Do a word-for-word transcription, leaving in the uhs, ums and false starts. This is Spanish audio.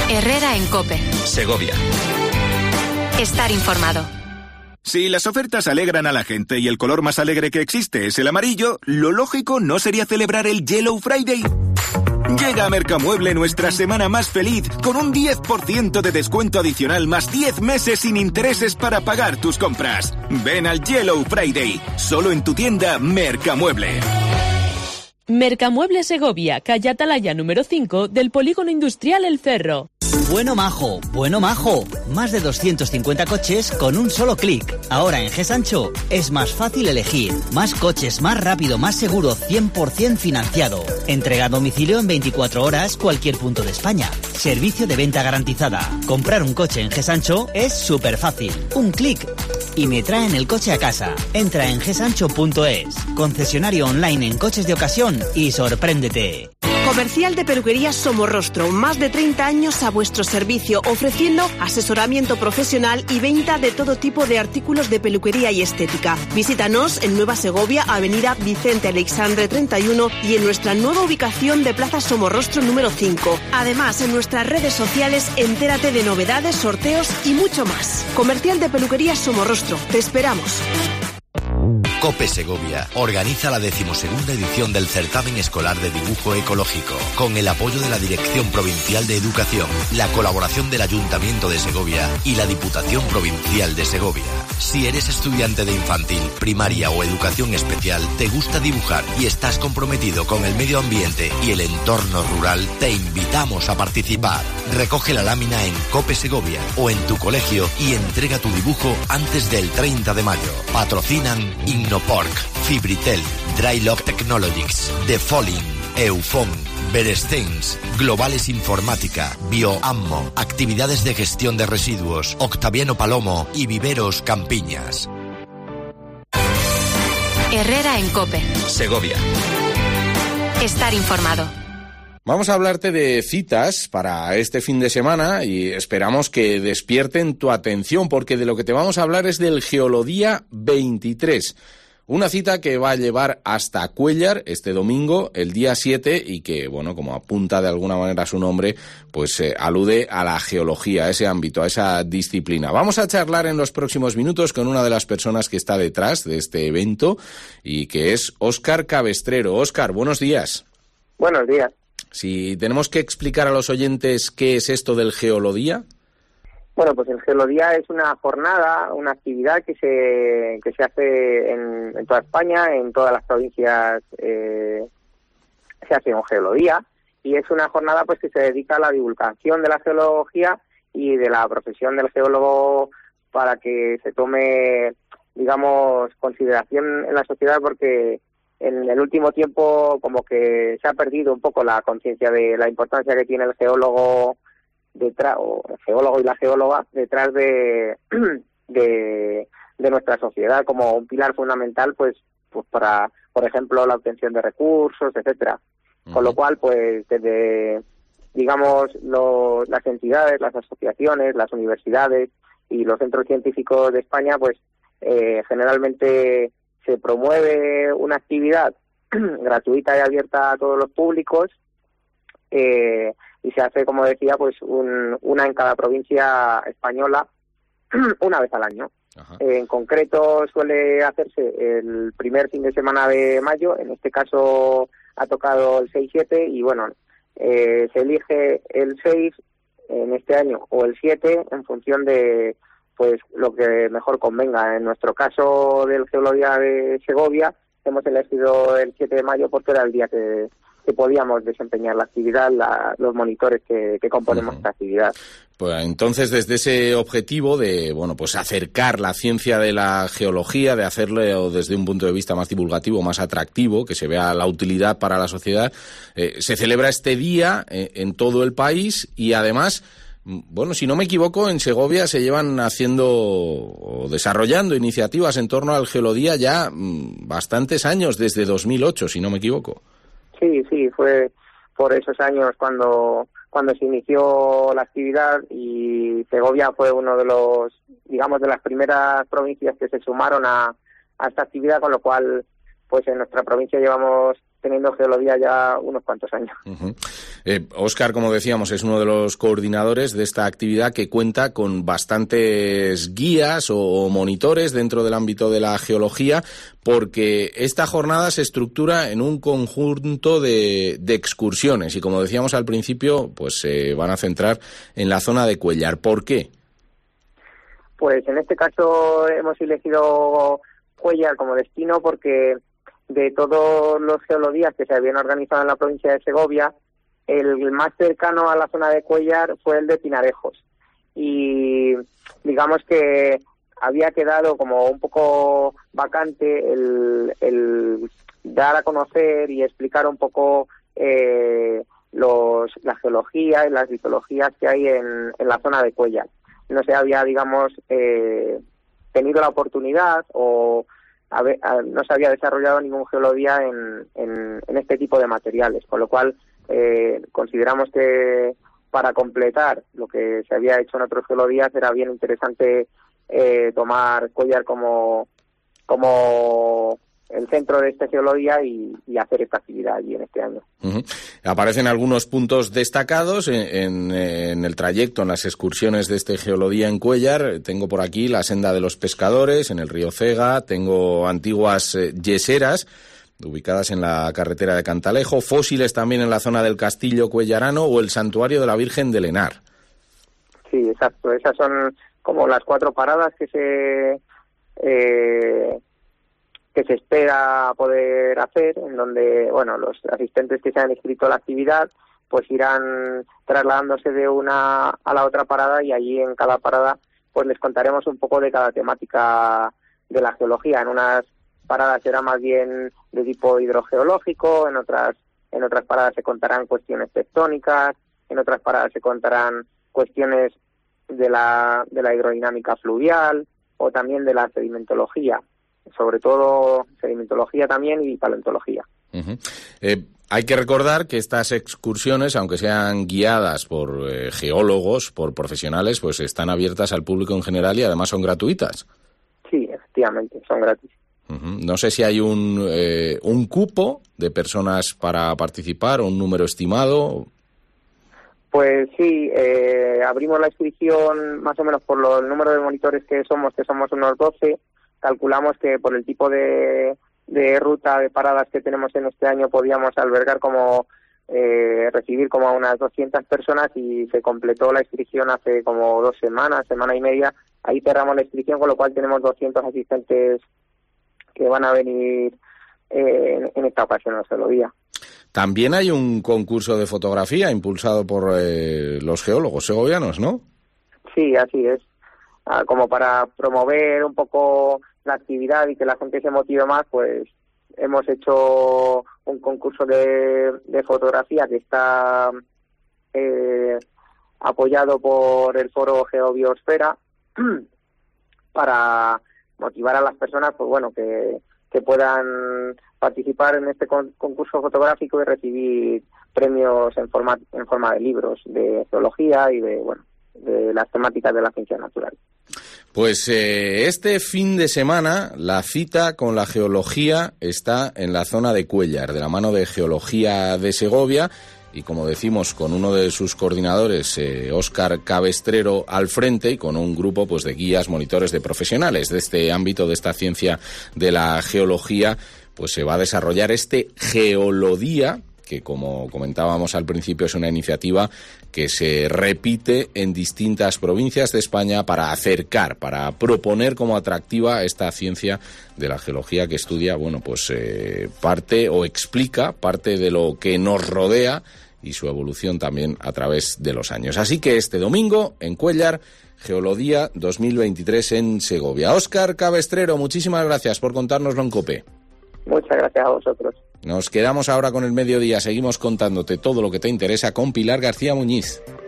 Herrera en COPE. Segovia. Estar informado. Si las ofertas alegran a la gente y el color más alegre que existe es el amarillo, lo lógico no sería celebrar el Yellow Friday. Llega a Mercamueble nuestra semana más feliz con un diez por ciento de descuento adicional más diez meses sin intereses para pagar tus compras. Ven al Yellow Friday, solo en tu tienda Mercamueble. Mercamueble Segovia, calle Atalaya número cinco del Polígono Industrial El Cerro. Bueno majo, bueno majo. Más de doscientos cincuenta coches con un solo clic. Ahora en G-Sancho es más fácil elegir. Más coches, más rápido, más seguro, cien por ciento financiado. Entrega a domicilio en veinticuatro horas, cualquier punto de España. Servicio de venta garantizada. Comprar un coche en G-Sancho es súper fácil. Un clic y me traen el coche a casa. Entra en g sancho punto es. Concesionario online en coches de ocasión y sorpréndete. Comercial de Peluquerías Somorrostro, más de treinta años a vuestro servicio, ofreciendo asesoramiento profesional y venta de todo tipo de artículos de peluquería y estética. Visítanos en Nueva Segovia, avenida Vicente Aleixandre treinta y uno y en nuestra nueva ubicación de Plaza Somorrostro número cinco. Además, en nuestras redes sociales, entérate de novedades, sorteos y mucho más. Comercial de Peluquerías Somorrostro, te esperamos. COPE Segovia organiza la decimosegunda edición del certamen escolar de dibujo ecológico, con el apoyo de la Dirección Provincial de Educación, la colaboración del Ayuntamiento de Segovia y la Diputación Provincial de Segovia. Si eres estudiante de infantil, primaria o educación especial, te gusta dibujar y estás comprometido con el medio ambiente y el entorno rural, te invitamos a participar. Recoge la lámina en COPE Segovia o en tu colegio y entrega tu dibujo antes del treinta de mayo. Patrocinan Innoporc, Fibritel, Drylock Technologies, The Falling, Eufon, Berestens, Globales Informática, Bioammo, Actividades de Gestión de Residuos, Octaviano Palomo y Viveros Campiñas. Herrera en COPE. Segovia. Estar informado. Vamos a hablarte de citas para este fin de semana y esperamos que despierten tu atención porque de lo que te vamos a hablar es del Geolodía veintitrés. Una cita que va a llevar hasta Cuéllar este domingo, el día siete, y que, bueno, como apunta de alguna manera su nombre, pues eh, alude a la geología, a ese ámbito, a esa disciplina. Vamos a charlar en los próximos minutos con una de las personas que está detrás de este evento y que es Óscar Cabestrero. Óscar, buenos días. Buenos días. Si tenemos que explicar a los oyentes qué es esto del Geolodía. Bueno, pues el Geolodía es una jornada, una actividad que se que se hace en, en toda España, en todas las provincias eh, se hace un Geolodía, y es una jornada pues que se dedica a la divulgación de la geología y de la profesión del geólogo para que se tome, digamos, consideración en la sociedad, porque en el último tiempo como que se ha perdido un poco la conciencia de la importancia que tiene el geólogo detrás, o el geólogo y la geóloga detrás de, de de nuestra sociedad como un pilar fundamental, pues pues para, por ejemplo, la obtención de recursos, etcétera. Uh-huh. Con lo cual, pues desde, digamos, lo, las entidades, las asociaciones, las universidades y los centros científicos de España, pues eh, generalmente se promueve una actividad gratuita y abierta a todos los públicos, eh, y se hace, como decía, pues un, una en cada provincia española una vez al año. Eh, en concreto suele hacerse el primer fin de semana de mayo, en este caso ha tocado el seis siete, y bueno, eh, se elige el seis en este año o el siete en función de pues lo que mejor convenga. En nuestro caso del Geología de Segovia hemos elegido el siete de mayo porque era el día que, que podíamos desempeñar la actividad, la, los monitores que, que componemos uh-huh. esta actividad. Pues entonces, desde ese objetivo de, bueno, pues acercar la ciencia de la geología, de hacerlo desde un punto de vista más divulgativo, más atractivo, que se vea la utilidad para la sociedad, eh, se celebra este día eh, en todo el país y además, bueno, si no me equivoco, en Segovia se llevan haciendo o desarrollando iniciativas en torno al Geolodía ya mmm, bastantes años, desde dos mil ocho, si no me equivoco. Sí, sí, fue por esos años cuando cuando se inició la actividad, y Segovia fue uno de los, digamos, de las primeras provincias que se sumaron a, a esta actividad, con lo cual, pues en nuestra provincia llevamos teniendo geología ya unos cuantos años. Uh-huh. Eh, Óscar, como decíamos, es uno de los coordinadores de esta actividad que cuenta con bastantes guías o monitores dentro del ámbito de la geología, porque esta jornada se estructura en un conjunto de, de excursiones y, como decíamos al principio, pues se van a centrar en la zona de Cuéllar. ¿Por qué? Pues en este caso hemos elegido Cuéllar como destino porque de todos los geolodías que se habían organizado en la provincia de Segovia, el más cercano a la zona de Cuéllar fue el de Pinarejos. Y digamos que había quedado como un poco vacante el, el dar a conocer y explicar un poco eh, los, la geología y las litologías que hay en, en la zona de Cuéllar. No se había, digamos, eh, tenido la oportunidad o Haber, no se había desarrollado ningún geolodía en, en, en este tipo de materiales, con lo cual eh, consideramos que para completar lo que se había hecho en otros geolodías era bien interesante eh, tomar Cuéllar como, como el centro de esta geología y, y hacer esta actividad allí en este año. Uh-huh. Aparecen algunos puntos destacados en, en, en el trayecto, en las excursiones de este geolodía en Cuéllar. Tengo por aquí la senda de los pescadores en el río Cega, tengo antiguas eh, yeseras ubicadas en la carretera de Cantalejo, fósiles también en la zona del Castillo Cuellarano o el santuario de la Virgen del Henar. Sí, exacto. Esas son como las cuatro paradas que se... Eh, que se espera poder hacer, en donde, bueno, los asistentes que se han inscrito a la actividad, pues irán trasladándose de una a la otra parada y allí en cada parada, pues les contaremos un poco de cada temática de la geología. En unas paradas será más bien de tipo hidrogeológico, en otras, en otras paradas se contarán cuestiones tectónicas, en otras paradas se contarán cuestiones de la, de la hidrodinámica fluvial o también de la sedimentología. Sobre todo sedimentología también y paleontología. Uh-huh. Eh, hay que recordar que estas excursiones, aunque sean guiadas por eh, geólogos, por profesionales, pues están abiertas al público en general y además son gratuitas. Sí, efectivamente, son gratis. Uh-huh. No sé si hay un, eh, un cupo de personas para participar o un número estimado. Pues sí, eh, abrimos la inscripción más o menos por lo, el número de monitores que somos, que somos unos doce. Calculamos que por el tipo de, de ruta de paradas que tenemos en este año podíamos albergar como eh, recibir como a unas doscientas personas y se completó la inscripción hace como dos semanas, semana y media. Ahí cerramos la inscripción, con lo cual tenemos doscientos asistentes que van a venir eh, en, en esta ocasión en el geolodía. También hay un concurso de fotografía impulsado por eh, los geólogos segovianos, ¿no? Sí, así es. Ah, como para promover un poco la actividad y que la gente se motive más, pues hemos hecho un concurso de, de fotografía que está eh, apoyado por el foro Geobiosfera para motivar a las personas, pues bueno, que, que puedan participar en este con, concurso fotográfico y recibir premios en forma en forma de libros de geología y de bueno de las temáticas de la ciencia natural. Pues eh, este fin de semana la cita con la geología está en la zona de Cuéllar, de la mano de Geología de Segovia, y como decimos, con uno de sus coordinadores, eh, Óscar Cabestrero, al frente, y con un grupo pues de guías, monitores, de profesionales de este ámbito, de esta ciencia de la geología, pues se va a desarrollar este Geolodía, que como comentábamos al principio es una iniciativa que se repite en distintas provincias de España para acercar, para proponer como atractiva esta ciencia de la geología que estudia, bueno, pues eh, parte o explica parte de lo que nos rodea y su evolución también a través de los años. Así que este domingo en Cuéllar, Geolodía dos mil veintitrés en Segovia. Óscar Cabestrero, muchísimas gracias por contárnoslo en COPE. Muchas gracias a vosotros. Nos quedamos ahora con el mediodía. Seguimos contándote todo lo que te interesa con Pilar García Muñiz.